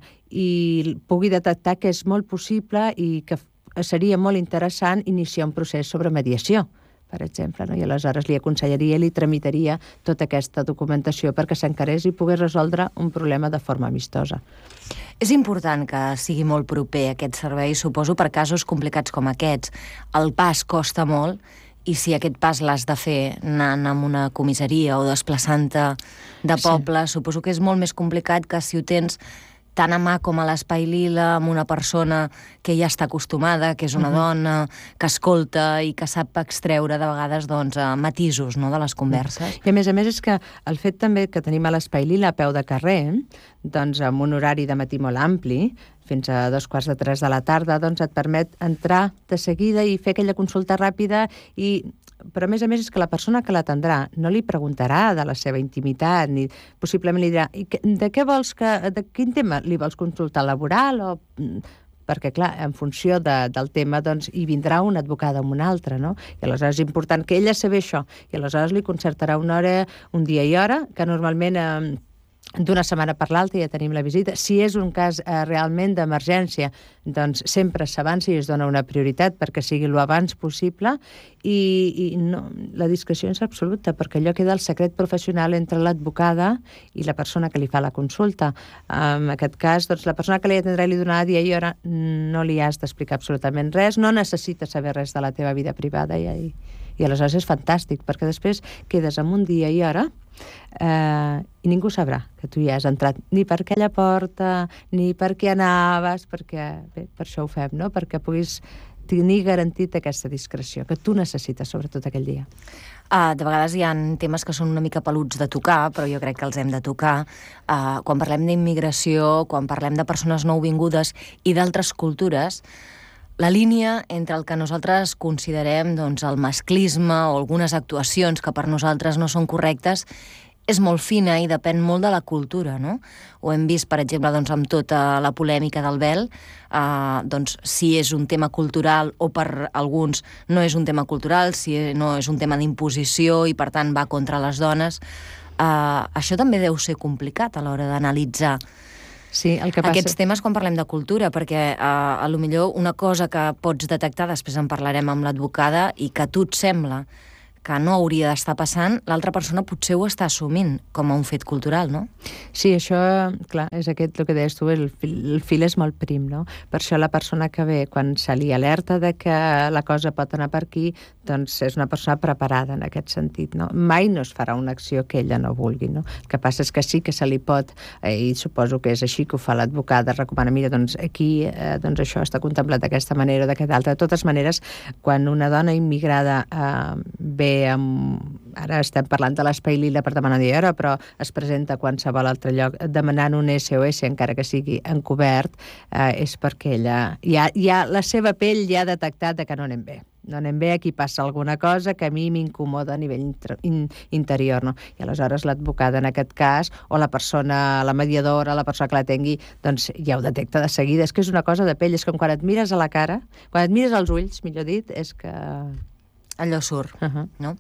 i pugui detectar que és molt possible i que seria molt interessant iniciar un procés sobre mediació, per exemple, no? I aleshores li aconsellaria i li tramitaria tota aquesta documentació perquè s'encarés i pogués resoldre un problema de forma amistosa. És important que sigui molt proper aquest servei, suposo, per casos complicats com aquests. El pas costa molt i si aquest pas l'has de fer anant a una comissaria o desplaçant-te de poble, sí. Suposo que és molt més complicat que si ho tens tant a mà com a l'Espai Lila, amb una persona que ja està acostumada, que és una uh-huh. dona, que escolta i que sap extreure de vegades doncs, matisos, no?, de les converses. I a més a més és que el fet també que tenim a l'Espai Lila a peu de carrer, doncs amb un horari de matí molt ampli, fins a dos quarts de tres de la tarda, doncs et permet entrar de seguida i fer aquella consulta ràpida i... Però, a més a més, és que la persona que l'atendrà no li preguntarà de la seva intimitat, ni possiblement li dirà de què vols que... de quin tema li vols consultar, laboral o... Perquè, clar, en funció de, del tema, doncs, hi vindrà una advocada amb una altra, no? I aleshores és important que ella sabi això, i aleshores li concertarà una hora, un dia i hora, que normalment... Eh, d'una setmana per l'altra ja tenim la visita. Si és un cas eh, realment d'emergència, doncs sempre s'avança i es dona una prioritat perquè sigui lo abans possible i, i no, la discreció és absoluta perquè allò queda el secret professional entre l'advocada i la persona que li fa la consulta. En aquest cas, doncs, la persona que li atendrà i li donarà dia i hora no li has d'explicar absolutament res, no necessita saber res de la teva vida privada i, i, i aleshores és fantàstic perquè després quedes amb un dia i hora Eh, i ningú sabrà que tu ja has entrat ni per aquella porta, ni per què anaves, perquè, bé, per això ho fem, no? Perquè puguis tenir garantit aquesta discreció que tu necessites, sobretot aquell dia. Uh, de vegades hi ha temes que són una mica peluts de tocar, però jo crec que els hem de tocar. Uh, quan parlem d'immigració, quan parlem de persones nouvingudes i d'altres cultures, la línia entre el que nosaltres considerem doncs, el masclisme o algunes actuacions que per nosaltres no són correctes és molt fina i depèn molt de la cultura, no? Ho hem vist, per exemple, doncs, amb tota la polèmica del vel, eh, doncs, si és un tema cultural o per alguns no és un tema cultural, si no és un tema d'imposició i, per tant, va contra les dones. Eh, això també deu ser complicat a l'hora d'analitzar Sí, el que passa... aquests temes quan parlem de cultura, perquè uh, a lo millor una cosa que pots detectar, després en parlarem amb l'advocada, i que a tu et sembla que no hauria d'estar passant, l'altra persona potser ho està assumint com a un fet cultural, no? Sí, això, clar, és aquest el que deies tu, el fil, el fil és molt prim, no? Per això la persona que ve, quan se li alerta de que la cosa pot anar per aquí, doncs és una persona preparada en aquest sentit, no? Mai no es farà una acció que ella no vulgui, no? El que passa és que sí que se li pot, eh, i suposo que és així que ho fa l'advocada, recomana, mira, doncs aquí eh, doncs això està contemplat d'aquesta manera o d'aquesta altra. De totes maneres, quan una dona immigrada eh, ve amb... ara estem parlant de l'Espai Lila per demanar dia i hora, però es presenta a qualsevol altre lloc demanant un S O S, encara que sigui encobert, eh, és perquè ella ja, ja la seva pell ja ha detectat que no anem bé. No anem bé, aquí passa alguna cosa que a mi m'incomoda a nivell inter, in, interior, no? I aleshores l'advocada en aquest cas, o la persona, la mediadora, la persona que la tingui, doncs ja ho detecta de seguida. És que és una cosa de pell, és com quan et mires a la cara, quan et mires als ulls, millor dit, és que... allò surt, Uh -huh. no?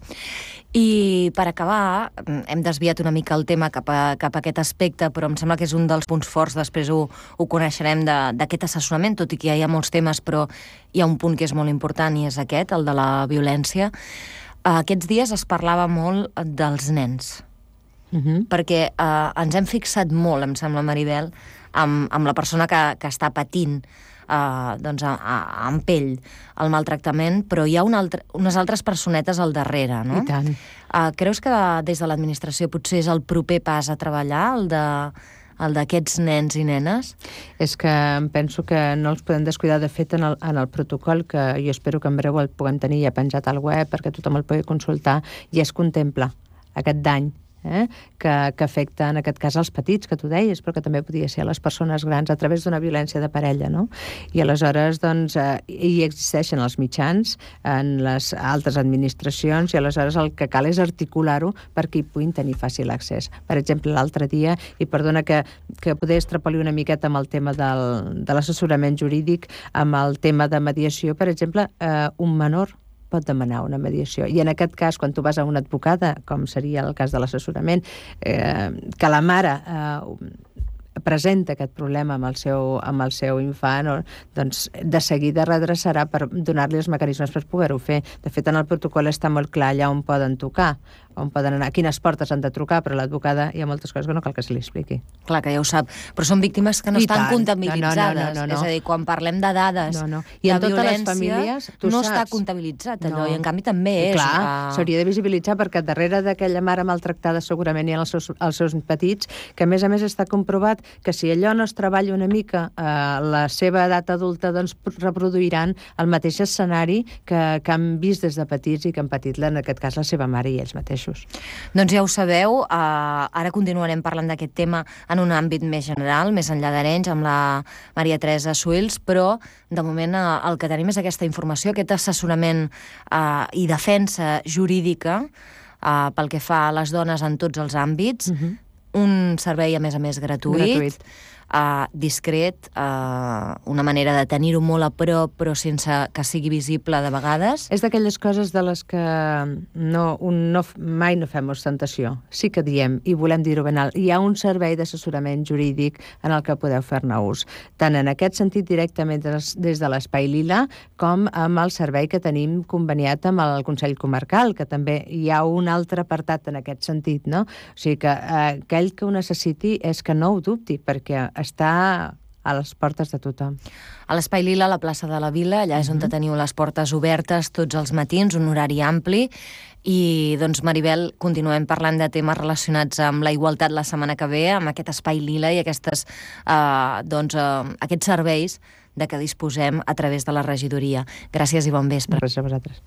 I per acabar, hem desviat una mica el tema cap a, cap a aquest aspecte, però em sembla que és un dels punts forts, després ho, ho coneixerem d'aquest assessorament, tot i que ja hi ha molts temes, però hi ha un punt que és molt important i és aquest, el de la violència. Aquests dies es parlava molt dels nens, Uh -huh. perquè eh, ens hem fixat molt, em sembla, Maribel, amb, amb la persona que, que està patint Uh, doncs, a, a, en pell el maltractament, però hi ha un altre, unes altres personetes al darrere, no? I tant. Uh, creus que des de l'administració potser és el proper pas a treballar, el de el d'aquests nens i nenes? És que em penso que no els podem descuidar. De fet, en el, en el protocol, que jo espero que en breu el puguem tenir ja penjat al web perquè tothom el pugui consultar, ja es contempla aquest dany Eh, que, que afecta en aquest cas als petits, que tu deies, però que també podia ser a les persones grans a través d'una violència de parella, no? I aleshores, doncs, eh, hi existeixen els mitjans en les altres administracions i aleshores el que cal és articular-ho perquè hi puguin tenir fàcil accés. Per exemple, l'altre dia, i perdona que, que poder extrapolir una miqueta amb el tema del, de l'assessorament jurídic, amb el tema de mediació, per exemple, eh, un menor pot demanar una mediació. I en aquest cas, quan tu vas a una advocada, com seria el cas de l'assessorament, eh, que la mare eh, presenta aquest problema amb el seu, amb el seu infant, o, doncs de seguida redreçarà per donar-li els mecanismes per poder-ho fer. De fet, en el protocol està molt clar allà on poden tocar, on poden anar, quines portes han de trucar, però l'advocada hi ha moltes coses que no cal que se li expliqui. Clar que ja ho sap, però són víctimes que no I estan tant. comptabilitzades. No, no, no, no, no. És a dir, quan parlem de dades no, no. I de en totes les violència, famílies, tu no saps. està comptabilitzat allò, No. i en canvi també I és. clar, uh... s'hauria de visibilitzar perquè darrere d'aquella mare maltractada segurament hi ha els seus, els seus petits, que a més a més està comprovat que si allò no es treballa una mica, eh, la seva edat adulta doncs reproduiran el mateix escenari que, que han vist des de petits i que han patit, en aquest cas, la seva mare i ells mateixos. Doncs ja ho sabeu, uh, ara continuarem parlant d'aquest tema en un àmbit més general, més enllà d'Arenys, amb la Maria Teresa Suils, però de moment uh, el que tenim és aquesta informació, aquest assessorament uh, i defensa jurídica uh, pel que fa a les dones en tots els àmbits, Uh-huh. un servei a més a més gratuït, Gratuït. Uh, discret, uh, una manera de tenir-ho molt a prop però sense que sigui visible de vegades. És d'aquelles coses de les que no, un, no, mai no fem ostentació. Sí que diem, i volem dir-ho ben alt, hi ha un servei d'assessorament jurídic en el que podeu fer-ne ús. Tant en aquest sentit directament des, des de l'Espai Lila com amb el servei que tenim conveniat amb el Consell Comarcal, que també hi ha un altre apartat en aquest sentit, no? O sigui que eh, aquell que ho necessiti és que no ho dubti, perquè està a les portes de tothom. A l'Espai Lila, a la plaça de la Vila, allà és on Mhm. teniu les portes obertes tots els matins, un horari ampli, i doncs, Maribel, continuem parlant de temes relacionats amb la igualtat la setmana que ve, amb aquest Espai Lila i aquestes, eh, doncs, eh, aquests serveis de què disposem a través de la regidoria. Gràcies i bon vespre. Gràcies a vosaltres.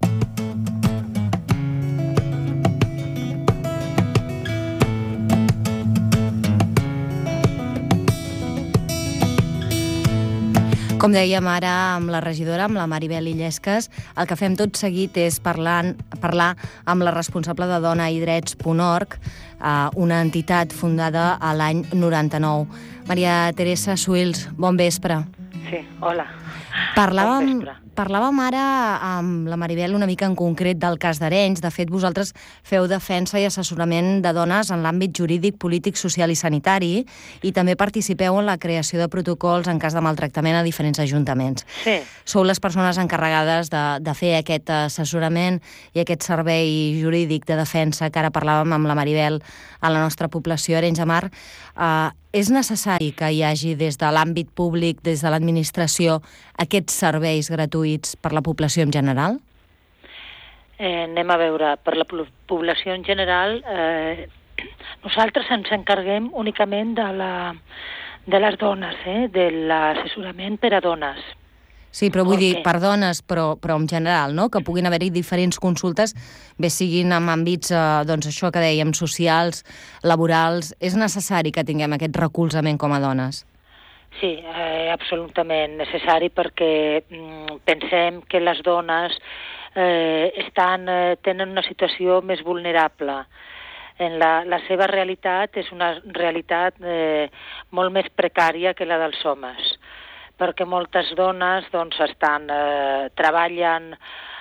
Com dèiem ara amb la regidora, amb la Maribel Illescas, el que fem tot seguit és parlar, parlar amb la responsable de dona i drets punt org, eh, una entitat fundada a l'any noranta-nou. Maria Teresa Suils, bon vespre. Sí, hola. Parlàvem, Bon vespre. parlàvem ara amb la Maribel una mica en concret del cas d'Arenys. De fet, vosaltres feu defensa i assessorament de dones en l'àmbit jurídic, polític, social i sanitari, i també participeu en la creació de protocols en cas de maltractament a diferents ajuntaments. Sí, Sou les persones encarregades de, de fer aquest assessorament i aquest servei jurídic de defensa que ara parlàvem amb la Maribel a la nostra població Arenys de Mar. Uh, és necessari que hi hagi des de l'àmbit públic, des de l'administració, aquests serveis gratuïts per la població en general? eh, anem a veure. Per la po- població en general, eh, nosaltres ens encarreguem únicament de, la, de les dones, eh, de l'assessorament per a dones. Sí, però vull Ok. dir, per dones, però, però en general, no? Que puguin haver-hi diferents consultes, bé siguin en àmbits, eh, doncs això que dèiem, socials, laborals. És necessari que tinguem aquest recolzament com a dones? Sí, eh, absolutament necessari perquè mm, pensem que les dones eh, estan, eh, tenen una situació més vulnerable. En la, la seva realitat és una realitat eh, molt més precària que la dels homes, perquè moltes dones doncs, estan, eh, treballen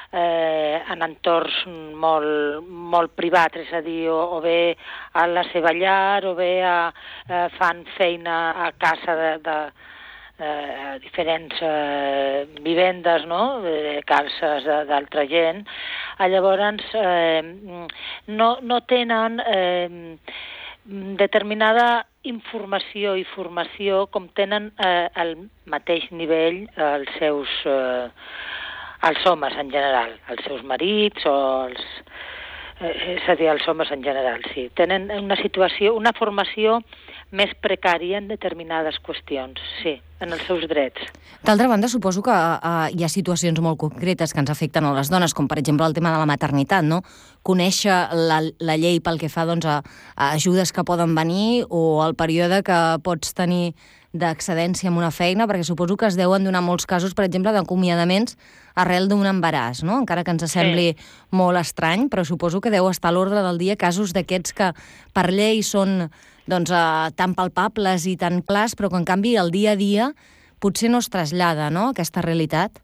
eh, en entorns molt, molt privats, és a dir, o, o bé a la seva llar, o bé a, eh, fan feina a casa de, de eh, diferents eh, vivendes, no?, de cases d'altra gent. Llavors, eh, no, no tenen eh, determinada informació i formació com tenen eh, al mateix nivell els seus eh, els homes en general, els seus marits o els eh, és a dir, els homes en general, sí. Tenen una situació, una formació més precària en determinades qüestions, sí, en els seus drets. D'altra banda, suposo que uh, hi ha situacions molt concretes que ens afecten a les dones, com per exemple el tema de la maternitat, no? Conèixer la, la llei pel que fa doncs, a, a ajudes que poden venir o el període que pots tenir d'excedència en una feina, perquè suposo que es deuen donar molts casos, per exemple, d'acomiadaments arrel d'un embaràs, no? Encara que ens sembli sí. molt estrany, però suposo que deu estar a l'ordre del dia casos d'aquests que per llei són doncs, eh, tan palpables i tan clars, però que en canvi el dia a dia potser no es trasllada, no?, aquesta realitat.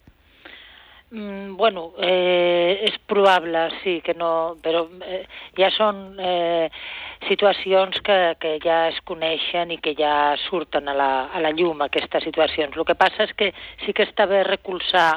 Mm, bueno, eh, és probable, sí, que no, però eh, ja són eh, situacions que, que ja es coneixen i que ja surten a la, a la llum, aquestes situacions. El que passa és que sí que està bé recolzar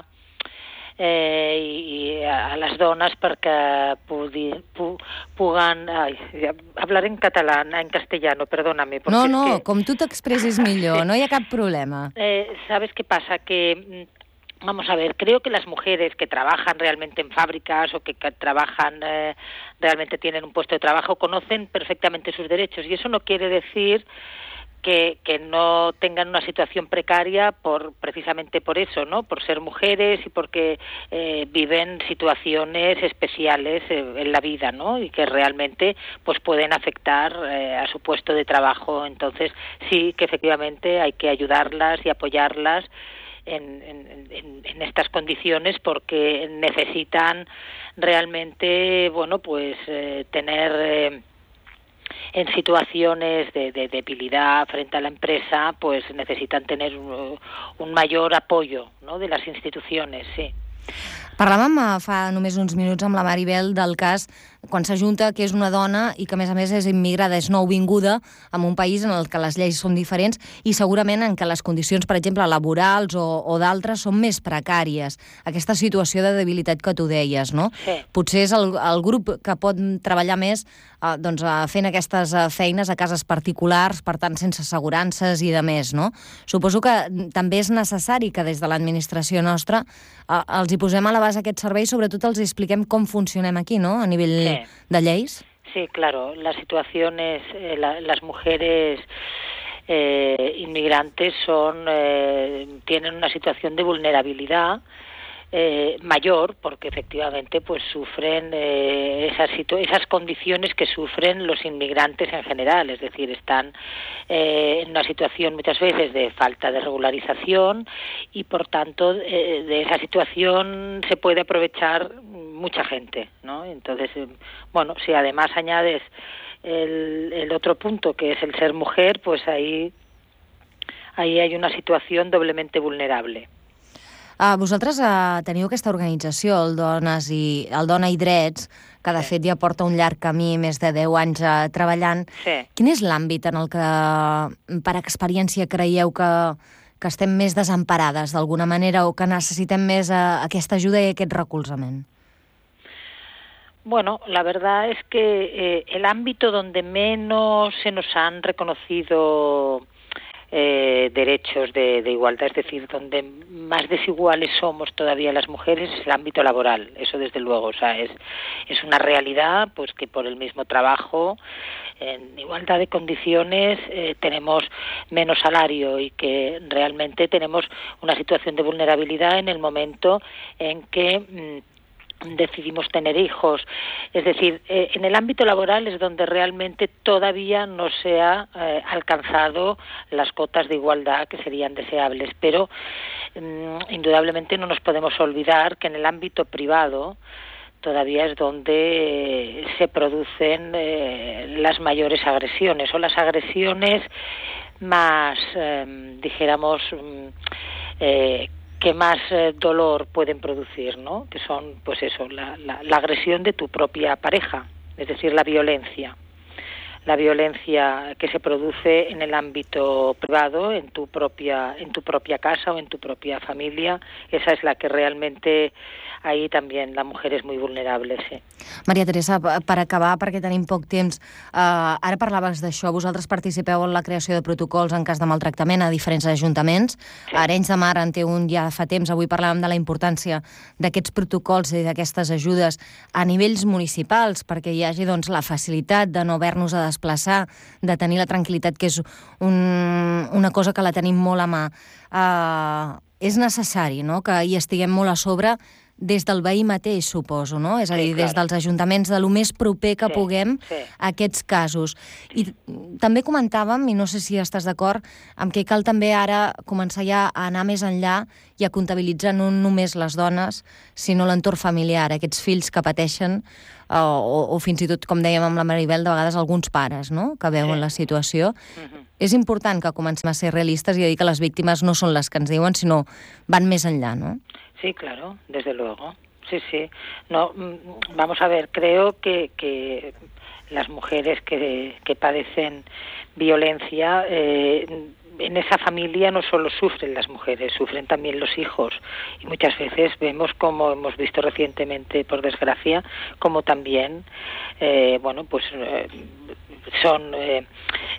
Eh, i a les dones perquè pudi, pu, puguen... Ai, hablaré en català, en castellano, perdóname. No, no, que... com tu t'expressis millor, sí. No hi ha cap problema. Eh, ¿Sabes qué pasa? Que... Vamos a ver, creo que las mujeres que trabajan realmente en fábricas o que, que trabajan, eh, realmente tienen un puesto de trabajo, conocen perfectamente sus derechos. Y eso no quiere decir que, que no tengan una situación precaria por precisamente por eso, ¿no? Por ser mujeres y porque eh, viven situaciones especiales eh, en la vida, ¿no? Y que realmente pues pueden afectar eh, a su puesto de trabajo. Entonces, sí que efectivamente hay que ayudarlas y apoyarlas En, en, en estas condiciones porque necesitan realmente, bueno, pues eh, tener eh, en situaciones de, de debilidad frente a la empresa, pues necesitan tener un, un mayor apoyo, ¿no?, de las instituciones, sí. Parlàvem fa només uns minuts amb la Maribel del cas quan s'ajunta que és una dona i que a més a més és immigrada, és nouvinguda en un país en el que les lleis són diferents i segurament en què les condicions, per exemple, laborals o, o d'altres són més precàries. Aquesta situació de debilitat que tu deies, no? Sí. Potser és el, el grup que pot treballar més eh, doncs, fent aquestes feines a cases particulars, per tant sense assegurances i de més, no? Suposo que també és necessari que des de l'administració nostra eh, els hi posem a l'abast aquest servei, sobretot els expliquem com funcionem aquí, no?, a nivell sí. de lleis. Sí, claro, las situaciones, eh, la, las mujeres eh, inmigrantes son eh, tienen una situación de vulnerabilidad eh, mayor porque efectivamente pues sufren eh, esas, esas condiciones que sufren los inmigrantes en general, es decir, están eh, en una situación muchas veces de falta de regularización y por tanto eh, de esa situación se puede aprovechar mucha gente, ¿no? Entonces, eh, bueno, si además añades el, el otro punto que es el ser mujer, pues ahí, ahí hay una situación doblemente vulnerable. Uh, vosaltres uh, teniu aquesta organització, el Dones i, el Dona i Drets, que de sí. fet ja porta un llarg camí, més de deu anys uh, treballant. Sí. Quin és l'àmbit en el que, per experiència, creieu que, que estem més desemparades d'alguna manera o que necessitem més uh, aquesta ajuda i aquest recolzament? Bueno, la verdad es que eh, el ámbito donde menos se nos han reconocido Eh, derechos de, de igualdad, es decir, donde más desiguales somos todavía las mujeres es el ámbito laboral, eso desde luego, o sea, es, es una realidad pues que por el mismo trabajo en igualdad de condiciones eh, tenemos menos salario y que realmente tenemos una situación de vulnerabilidad en el momento en que mmm, decidimos tener hijos. Es decir, eh, en el ámbito laboral es donde realmente todavía no se ha eh, alcanzado las cotas de igualdad que serían deseables, pero eh, indudablemente no nos podemos olvidar que en el ámbito privado todavía es donde eh, se producen eh, las mayores agresiones o las agresiones más, eh, dijéramos, eh, que más eh, dolor pueden producir, ¿no? Que son, pues eso, la, la, la agresión de tu propia pareja, es decir, la violencia. La violencia que se produce en el ámbito privado, en tu propia, en tu propia casa o en tu propia familia, esa es la que realmente ahí también la mujer és molt vulnerable, sí. Maria Teresa, per acabar, perquè tenim poc temps, eh, ara parlaves d'això, vosaltres participeu en la creació de protocols en cas de maltractament a diferents ajuntaments. Sí. Arenys de Mar en té un ja fa temps, avui parlàvem de la importància d'aquests protocols i d'aquestes ajudes a nivells municipals, perquè hi hagi doncs, la facilitat de no haver-nos a desplaçar, de tenir la tranquil·litat, que és un, una cosa que la tenim molt a mà. Eh, és necessari, no?, que hi estiguem molt a sobre des del veí mateix, suposo, no? És a dir, sí, des dels ajuntaments, de lo més proper que sí, puguem sí. a aquests casos. I també comentàvem, i no sé si estàs d'acord, amb que cal també ara començar ja a anar més enllà i a comptabilitzar no només les dones, sinó l'entorn familiar, aquests fills que pateixen, o, o, o fins i tot, com dèiem amb la Maribel, de vegades alguns pares, no?, que veuen sí. la situació. Uh-huh. És important que comencem a ser realistes i a dir que les víctimes no són les que ens diuen, sinó van més enllà, no? Sí, claro, desde luego. Sí, sí. No, vamos a ver, creo que, que las mujeres que, que padecen violencia, eh, en esa familia no solo sufren las mujeres, sufren también los hijos. Y muchas veces vemos, como hemos visto recientemente, por desgracia, como también, eh, bueno, pues eh, son eh,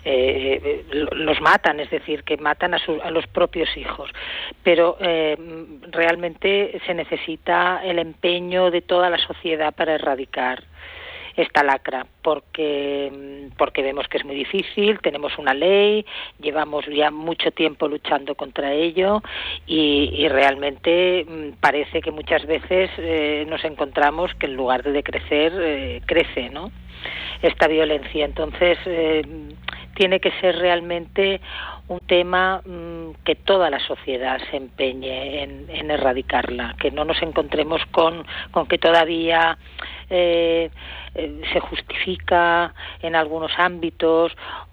eh, los matan, es decir, que matan a, su, a los propios hijos. Pero eh, realmente se necesita el empeño de toda la sociedad para erradicar esta lacra, porque, porque vemos que es muy difícil, tenemos una ley, llevamos ya mucho tiempo luchando contra ello y, y realmente parece que muchas veces eh, nos encontramos que en lugar de decrecer, eh, crece, ¿no?, esta violencia. Entonces, eh, tiene que ser realmente un tema mmm, que toda la sociedad se empeñe en, en erradicarla, que no nos encontremos con, con que todavía eh, eh, se justifica en algunos ámbitos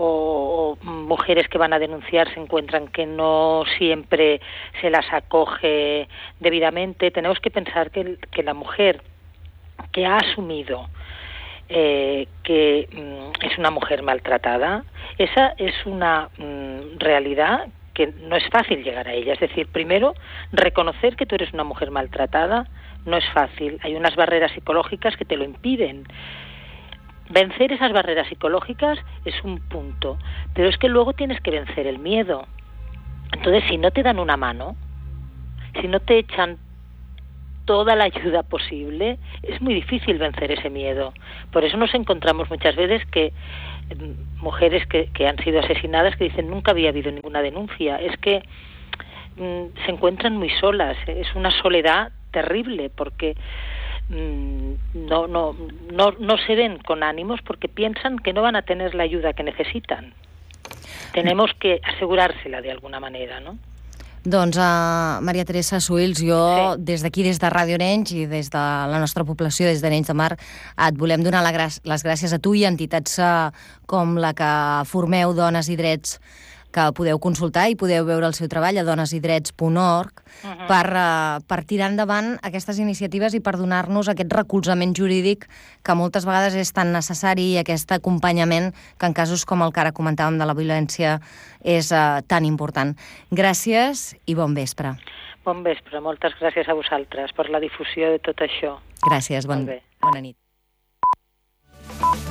o, o mujeres que van a denunciar se encuentran que no siempre se las acoge debidamente. Tenemos que pensar que, que la mujer que ha asumido Eh, que mm, es una mujer maltratada, esa es una mm, realidad que no es fácil llegar a ella. Es decir, primero, reconocer que tú eres una mujer maltratada no es fácil. Hay unas barreras psicológicas que te lo impiden. Vencer esas barreras psicológicas es un punto, pero es que luego tienes que vencer el miedo. Entonces, si no te dan una mano, si no te echan toda la ayuda posible, es muy difícil vencer ese miedo. Por eso nos encontramos muchas veces que eh, mujeres que, que han sido asesinadas que dicen nunca había habido ninguna denuncia. Es que mm, se encuentran muy solas, es una soledad terrible porque mm, no, no, no, no se ven con ánimos porque piensan que no van a tener la ayuda que necesitan. Tenemos que asegurársela de alguna manera, ¿no? Doncs, uh, Maria Teresa Suils, jo sí. des d'aquí, des de Ràdio Arenys i des de la nostra població, des d'Arenys de Mar, et volem donar la gra- les gràcies a tu i a entitats uh, com la que formeu Dones i Drets, que podeu consultar i podeu veure el seu treball a dones i drets punt org uh-huh. per, uh, per tirar endavant aquestes iniciatives i per donar-nos aquest recolzament jurídic que moltes vegades és tan necessari i aquest acompanyament que en casos com el que ara comentàvem de la violència és uh, tan important. Gràcies i bon vespre. Bon vespre, moltes gràcies a vosaltres per la difusió de tot això. Gràcies, bon, bona nit.